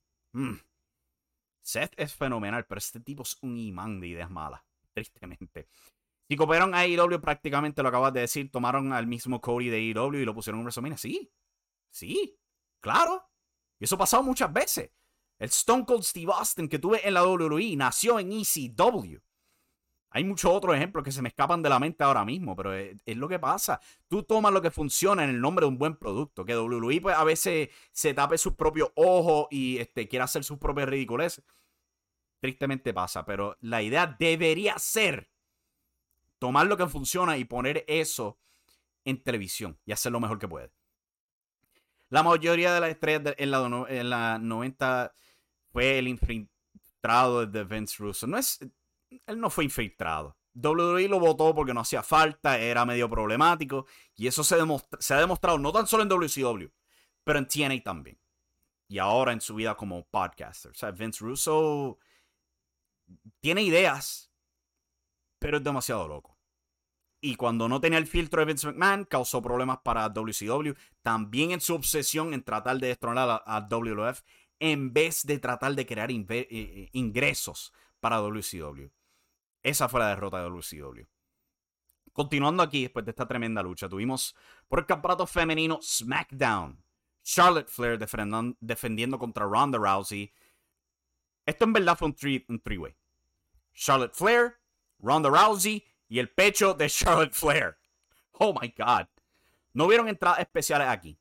Seth es fenomenal, pero este tipo es un imán de ideas malas. Tristemente. Si cooperaron a AEW, prácticamente lo acabas de decir, tomaron al mismo Cody de AEW y lo pusieron en WrestleMania. Sí, claro. Y eso ha pasado muchas veces. El Stone Cold Steve Austin que tuve en la WWE nació en ECW. Hay muchos otros ejemplos que se me escapan de la mente ahora mismo, pero es lo que pasa. Tú tomas lo que funciona en el nombre de un buen producto. Que WWE pues, a veces se tape sus propios ojos y quiera hacer sus propias ridiculeces. Tristemente pasa, pero la idea debería ser tomar lo que funciona y poner eso en televisión y hacer lo mejor que puede. La mayoría de las estrellas en la 90 fue el infiltrado de Vince Russo. Él no fue infiltrado. WWE lo votó porque no hacía falta, era medio problemático y eso se ha demostrado no tan solo en WCW, pero en TNA también. Y ahora en su vida como podcaster. O sea, Vince Russo tiene ideas, pero es demasiado loco. Y cuando no tenía el filtro de Vince McMahon, causó problemas para WCW. También en su obsesión en tratar de destronar a WWF, en vez de tratar de crear ingresos para WCW. Esa fue la derrota de WCW. Continuando aquí, después de esta tremenda lucha, tuvimos por el campeonato femenino SmackDown. Charlotte Flair defendiendo contra Ronda Rousey. Esto en verdad fue un three-way. Charlotte Flair, Ronda Rousey y el pecho de Charlotte Flair. Oh my God. No hubieron entradas especiales aquí.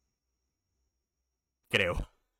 Creo.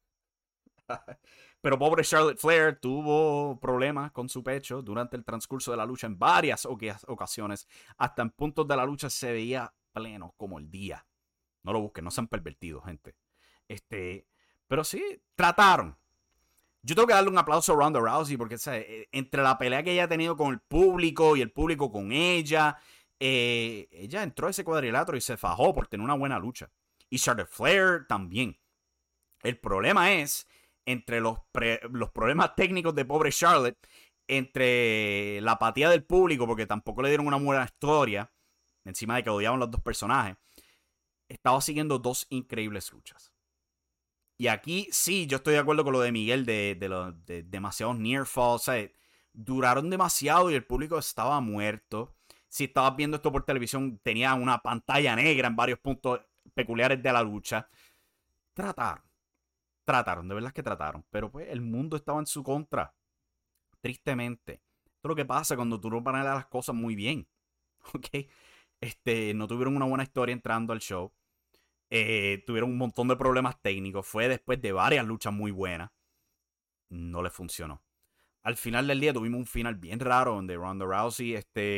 Pero pobre Charlotte Flair tuvo problemas con su pecho durante el transcurso de la lucha en varias ocasiones. Hasta en puntos de la lucha se veía pleno como el día. No lo busquen, no sean pervertidos, gente. Pero sí, trataron. Yo tengo que darle un aplauso a Ronda Rousey porque entre la pelea que ella ha tenido con el público y el público con ella entró a ese cuadrilátero y se fajó por tener una buena lucha. Y Charlotte Flair también. El problema es entre los problemas técnicos de pobre Charlotte, entre la apatía del público, porque tampoco le dieron una buena historia, encima de que odiaban los dos personajes, estaba siguiendo dos increíbles luchas. Y aquí sí, yo estoy de acuerdo con lo de Miguel de demasiados near falls. O sea, duraron demasiado y el público estaba muerto. Si estabas viendo esto por televisión, tenía una pantalla negra en varios puntos peculiares de la lucha. Trataron, de verdad que trataron. Pero pues el mundo estaba en su contra. Tristemente. Esto es lo que pasa cuando tú no planeas las cosas muy bien. ¿Ok? No tuvieron una buena historia entrando al show. Tuvieron un montón de problemas técnicos. Fue después de varias luchas muy buenas. No les funcionó. Al final del día tuvimos un final bien raro donde Ronda Rousey,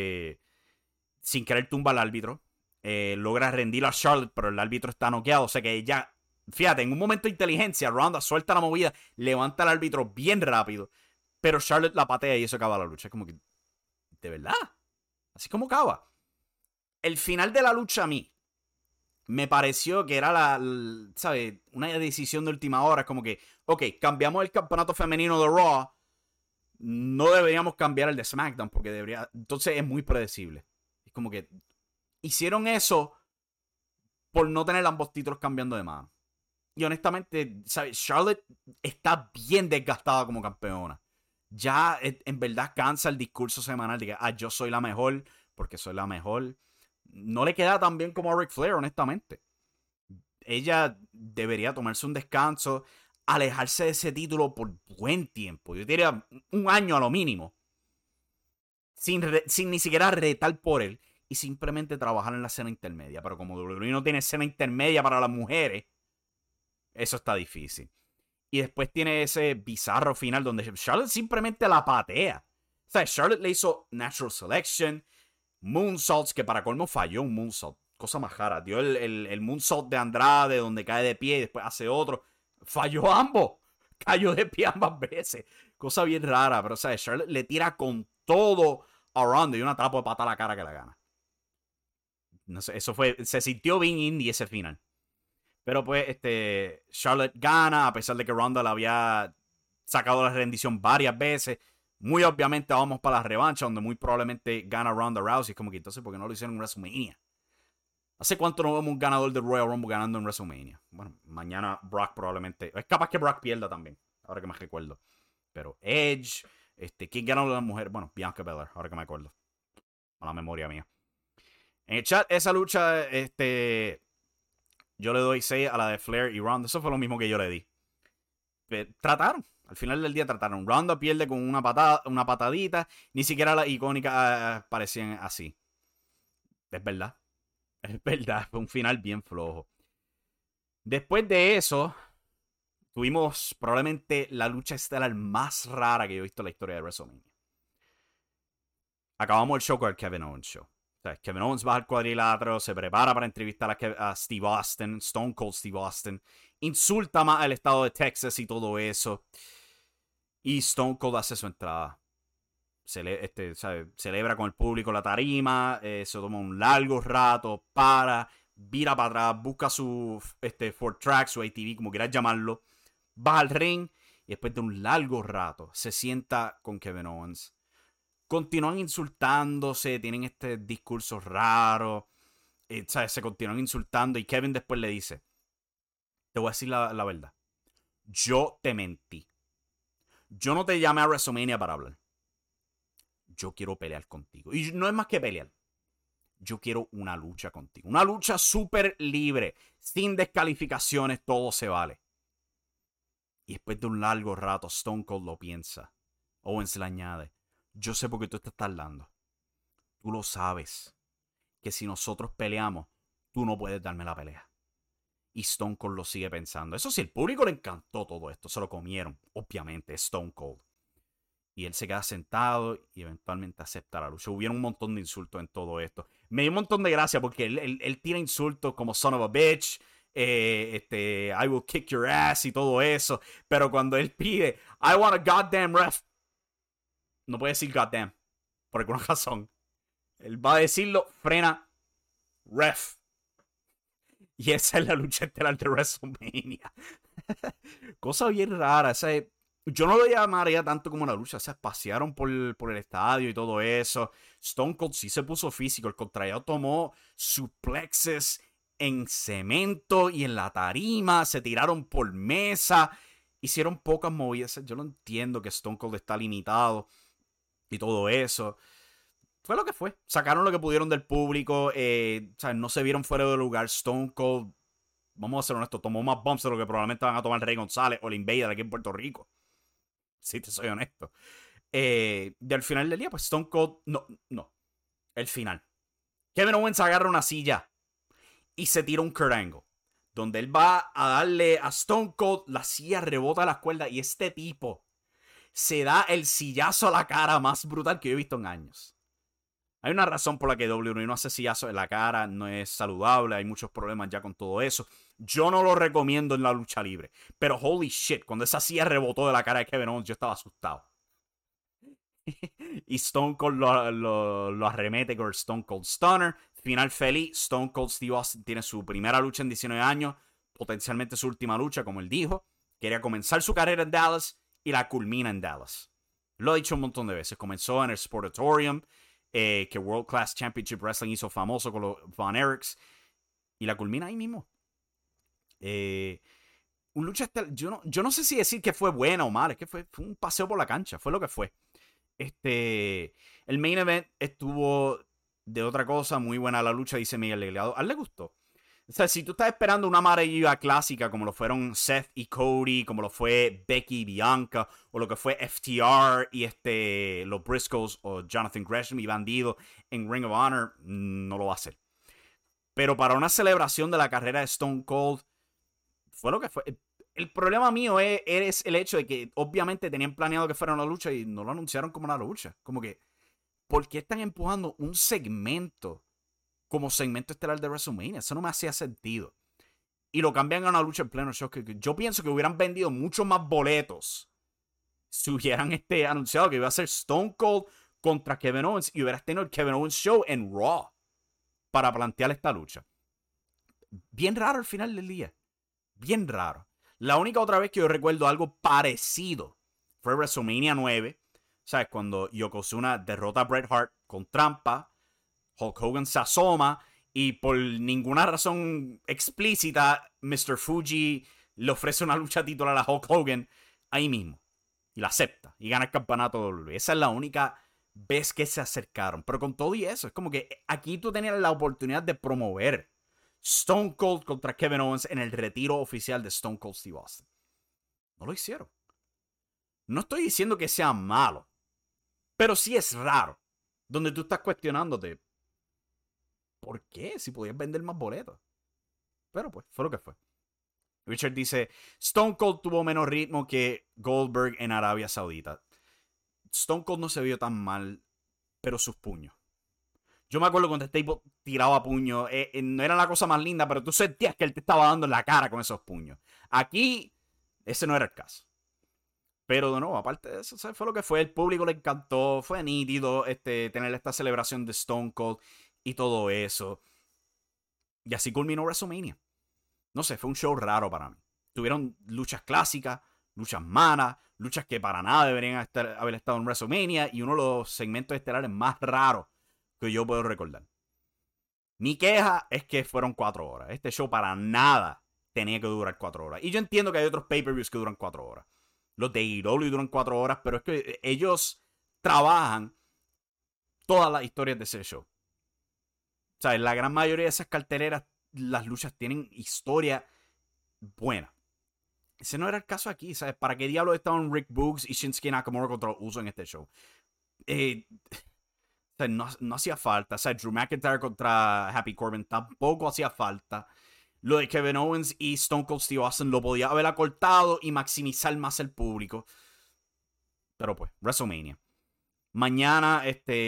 sin querer tumba al árbitro. Logra rendir a Charlotte, pero el árbitro está noqueado. O sea que ella, fíjate, en un momento de inteligencia, Ronda suelta la movida, levanta al árbitro bien rápido. Pero Charlotte la patea y eso acaba la lucha. Es como que, ¿de verdad? Así como acaba. El final de la lucha a mí me pareció que era ¿sabes? Una decisión de última hora. Es como que, ok, cambiamos el campeonato femenino de Raw. No deberíamos cambiar el de SmackDown porque debería... Entonces es muy predecible. Es como que hicieron eso por no tener ambos títulos cambiando de mano. Y honestamente, ¿sabes? Charlotte está bien desgastada como campeona. Ya en verdad cansa el discurso semanal de que yo soy la mejor porque soy la mejor. No le queda tan bien como a Ric Flair, honestamente. Ella debería tomarse un descanso, alejarse de ese título por buen tiempo. Yo diría un año a lo mínimo. Sin ni siquiera retar por él. Y simplemente trabajar en la escena intermedia. Pero como WWE no tiene escena intermedia para las mujeres, eso está difícil. Y después tiene ese bizarro final donde Charlotte simplemente la patea. O sea, Charlotte le hizo Natural Selection, Moonsaults, que para colmo falló un Moonsault. Cosa más rara. Dio el Moonsault de Andrade, donde cae de pie y después hace otro. Falló ambos. Cayó de pie ambas veces. Cosa bien rara. Pero, o sea, Charlotte le tira con todo a Ronda y una trapo de pata a la cara que la gana. No sé, eso fue... Se sintió bien indie ese final. Pero pues, Charlotte gana, a pesar de que Ronda la había sacado la rendición varias veces. Muy obviamente vamos para la revancha, donde muy probablemente gana Ronda Rousey. Como que entonces, ¿por qué no lo hicieron en WrestleMania? ¿Hace cuánto no vemos un ganador del Royal Rumble ganando en WrestleMania? Bueno, mañana Brock probablemente... Es capaz que Brock pierda también, ahora que me recuerdo. Pero Edge, ¿quién ganó la mujer? Bueno, Bianca Belair, ahora que me acuerdo. A la memoria mía. En el chat, esa lucha, yo le doy 6 a la de Flair y Ronda. Eso fue lo mismo que yo le di. Trataron. Al final del día trataron. Ronda pierde con una patadita. Ni siquiera las icónicas parecían así. Es verdad. Es verdad. Fue un final bien flojo. Después de eso, tuvimos probablemente la lucha estelar más rara que yo he visto en la historia de WrestleMania. Acabamos el show con el Kevin Owens Show. O sea, Kevin Owens va al cuadrilátero, se prepara para entrevistar a Steve Austin, Stone Cold Steve Austin. Insulta más al estado de Texas y todo eso. Y Stone Cold hace su entrada. Celebra con el público la tarima. Se toma un largo rato. Vira para atrás. Busca su Ford Track, su ATV, como quieras llamarlo. Va al ring. Y después de un largo rato se sienta con Kevin Owens. Continúan insultándose. Tienen este discurso raro. Se continúan insultando. Y Kevin después le dice: te voy a decir la verdad. Yo te mentí. Yo no te llamé a WrestleMania para hablar. Yo quiero pelear contigo. Y no es más que pelear. Yo quiero una lucha contigo. Una lucha súper libre. Sin descalificaciones. Todo se vale. Y después de un largo rato, Stone Cold lo piensa. Owens le añade: yo sé por qué tú estás tardando. Tú lo sabes. Que si nosotros peleamos, tú no puedes darme la pelea. Y Stone Cold lo sigue pensando. Eso sí, el público le encantó todo esto. Se lo comieron, obviamente, Stone Cold. Y él se queda sentado y eventualmente acepta la lucha. Hubieron un montón de insultos en todo esto. Me dio un montón de gracia porque él tira insultos como son of a bitch, I will kick your ass y todo eso. Pero cuando él pide, I want a goddamn ref, no puede decir goddamn, por alguna razón. Él va a decirlo, frena, ref. Y esa es la lucha estelar de WrestleMania. Cosa bien rara. Yo no lo llamaría tanto como una lucha. Se pasearon por el estadio y todo eso. Stone Cold sí se puso físico. El contrario tomó suplexes en cemento y en la tarima, se tiraron por mesa, hicieron pocas movidas. Yo lo entiendo que Stone Cold está limitado y todo eso. Fue lo que fue. Sacaron lo que pudieron del público. O sea, no se vieron fuera de lugar. Stone Cold, vamos a ser honestos, tomó más bumps de lo que probablemente van a tomar Rey González o el Invader aquí en Puerto Rico. Si te soy honesto. Y al final del día, pues Stone Cold, no. El final. Kevin Owens agarra una silla y se tira un Kurt Angle, donde él va a darle a Stone Cold, la silla rebota las cuerdas y este tipo se da el sillazo a la cara más brutal que yo he visto en años. Hay una razón por la que WWE no hace sillazos en la cara, no es saludable, hay muchos problemas ya con todo eso. Yo no lo recomiendo en la lucha libre, pero holy shit, cuando esa silla rebotó de la cara de Kevin Owens, yo estaba asustado. Y Stone Cold lo arremete con el Stone Cold Stunner. Final feliz. Stone Cold Steve Austin tiene su primera lucha en 19 años. Potencialmente su última lucha, como él dijo. Quería comenzar su carrera en Dallas y la culmina en Dallas. Lo he dicho un montón de veces. Comenzó en el Sportatorium, que World Class Championship Wrestling hizo famoso con los Von Erichs. Y la culmina ahí mismo. Un lucha estelar. Yo no sé si decir que fue buena o mala. Es que fue un paseo por la cancha. Fue lo que fue. El main event estuvo de otra cosa, muy buena la lucha, dice Miguel Delgado. A él le gustó. O sea, si tú estás esperando una maravilla clásica como lo fueron Seth y Cody, como lo fue Becky y Bianca, o lo que fue FTR y los Briscoes o Jonathan Gresham y Bandido en Ring of Honor, no lo va a hacer. Pero para una celebración de la carrera de Stone Cold, fue lo que fue. El problema mío es el hecho de que obviamente tenían planeado que fuera una lucha y no lo anunciaron como una lucha. Como que, ¿por qué están empujando un segmento como segmento estelar de WrestleMania? Eso no me hacía sentido. Y lo cambian a una lucha en pleno show. Que yo pienso que hubieran vendido mucho más boletos si hubieran anunciado que iba a ser Stone Cold contra Kevin Owens y hubieras tenido el Kevin Owens Show en Raw para plantear esta lucha. Bien raro al final del día. Bien raro. La única otra vez que yo recuerdo algo parecido fue WrestleMania 9. ¿Sabes? Cuando Yokozuna derrota a Bret Hart con trampa. Hulk Hogan se asoma. Y por ninguna razón explícita, Mr. Fuji le ofrece una lucha titular a Hulk Hogan ahí mismo. Y la acepta. Y gana el campeonato de WWE. Esa es la única vez que se acercaron. Pero con todo y eso, es como que aquí tú tenías la oportunidad de promover Stone Cold contra Kevin Owens en el retiro oficial de Stone Cold Steve Austin. No lo hicieron. No estoy diciendo que sea malo, pero sí es raro. Donde tú estás cuestionándote, ¿por qué? Si podías vender más boletos. Pero pues, fue lo que fue. Richard dice, Stone Cold tuvo menos ritmo que Goldberg en Arabia Saudita. Stone Cold no se vio tan mal, pero sus puños. Yo me acuerdo cuando este tipo tiraba puños. No era la cosa más linda, pero tú sentías que él te estaba dando en la cara con esos puños. Aquí, ese no era el caso. Pero de nuevo, aparte de eso, ¿sabes? Fue lo que fue. El público le encantó. Fue nítido tener esta celebración de Stone Cold y todo eso. Y así culminó WrestleMania. No sé, fue un show raro para mí. Tuvieron luchas clásicas, luchas malas, luchas que para nada deberían haber estado en WrestleMania. Y uno de los segmentos estelares más raros que yo puedo recordar. Mi queja es que fueron 4 horas. Este show para nada tenía que durar 4 horas. Y yo entiendo que hay otros pay-per-views que duran 4 horas. Los de AEW duran 4 horas, pero es que ellos trabajan todas las historias de ese show. O sea, en la gran mayoría de esas carteleras, las luchas tienen historia buena. Ese no era el caso aquí, ¿sabes? ¿Para qué diablos estaban Rick Boogs y Shinsuke Nakamura contra los Usos en este show? O sea, no hacía falta. O sea, Drew McIntyre contra Happy Corbin tampoco hacía falta. Lo de Kevin Owens y Stone Cold Steve Austin lo podía haber acortado y maximizar más el público. Pero pues, WrestleMania. Mañana,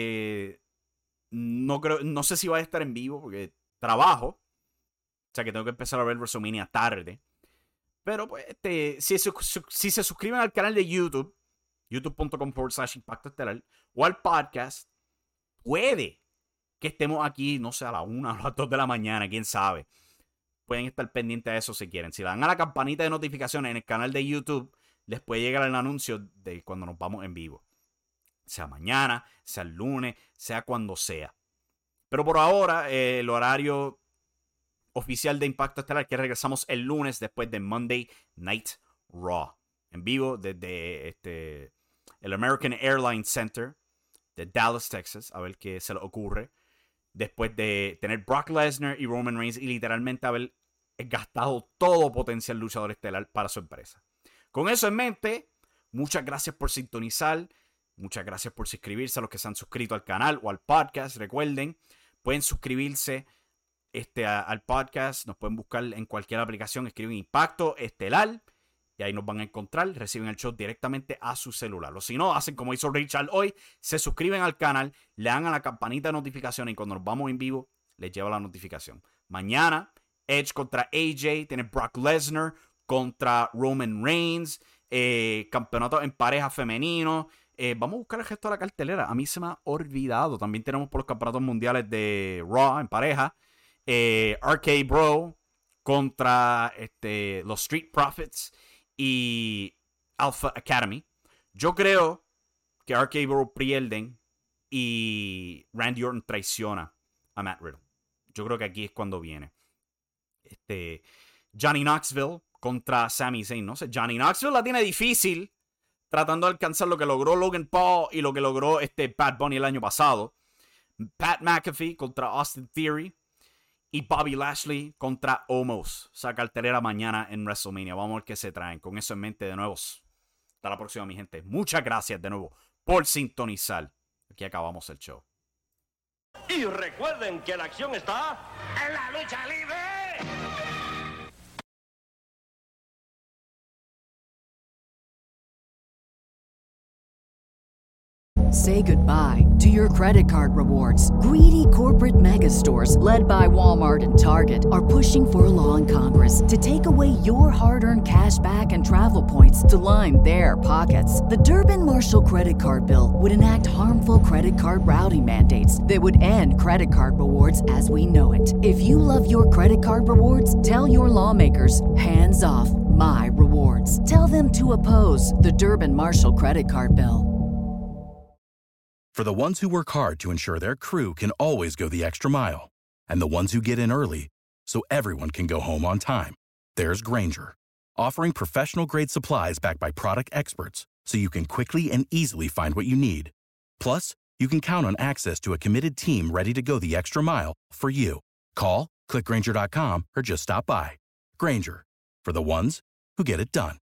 no sé si voy a estar en vivo porque trabajo. O sea que tengo que empezar a ver WrestleMania tarde. Pero pues, si se suscriben al canal de YouTube, youtube.com/Impacto Estelar, o al podcast, puede que estemos aquí, no sé, a la 1 o a las 2 de la mañana, quién sabe. Pueden estar pendientes de eso si quieren. Si le dan a la campanita de notificaciones en el canal de YouTube, les puede llegar el anuncio de cuando nos vamos en vivo. Sea mañana, sea el lunes, sea cuando sea. Pero por ahora, el horario oficial de Impacto Estelar, que regresamos el lunes después de Monday Night Raw. En vivo desde el American Airlines Center de Dallas, Texas. A ver qué se le ocurre. Después de tener Brock Lesnar y Roman Reigns y literalmente haber gastado todo potencial luchador estelar para su empresa. Con eso en mente, muchas gracias por sintonizar. Muchas gracias por suscribirse a los que se han suscrito al canal o al podcast. Recuerden, pueden suscribirse al podcast. Nos pueden buscar en cualquier aplicación. Escriben Impacto Estelar y ahí nos van a encontrar. Reciben el show directamente a su celular. O si no, hacen como hizo Richard hoy. Se suscriben al canal, le dan a la campanita de notificaciones y cuando nos vamos en vivo, les lleva la notificación. Mañana, Edge contra AJ. Tiene Brock Lesnar contra Roman Reigns. Campeonato en pareja femenino. Vamos a buscar el gesto de la cartelera. A mí se me ha olvidado. También tenemos por los campeonatos mundiales de Raw en pareja. RK Bro contra los Street Profits y Alpha Academy. Yo creo que RK Bro pierden y Randy Orton traiciona a Matt Riddle. Yo creo que aquí es cuando viene. Johnny Knoxville contra Sami Zayn. No sé, Johnny Knoxville la tiene difícil tratando de alcanzar lo que logró Logan Paul y lo que logró Bad Bunny el año pasado. Pat McAfee contra Austin Theory. Y Bobby Lashley contra Omos. Esa cartelera mañana en WrestleMania. Vamos a ver qué se traen. Con eso en mente de nuevo. Hasta la próxima, mi gente. Muchas gracias de nuevo por sintonizar. Aquí acabamos el show. Y recuerden que la acción está en la lucha libre. Say goodbye to your credit card rewards. Greedy corporate mega stores, led by Walmart and Target, are pushing for a law in Congress to take away your hard-earned cash back and travel points to line their pockets. The Durbin-Marshall credit card bill would enact harmful credit card routing mandates that would end credit card rewards as we know it. If you love your credit card rewards, tell your lawmakers, hands off my rewards. Tell them to oppose the Durbin-Marshall credit card bill. For the ones who work hard to ensure their crew can always go the extra mile, and the ones who get in early so everyone can go home on time, there's Grainger, offering professional-grade supplies backed by product experts so you can quickly and easily find what you need. Plus, you can count on access to a committed team ready to go the extra mile for you. Call, click Grainger.com, or just stop by. Grainger, for the ones who get it done.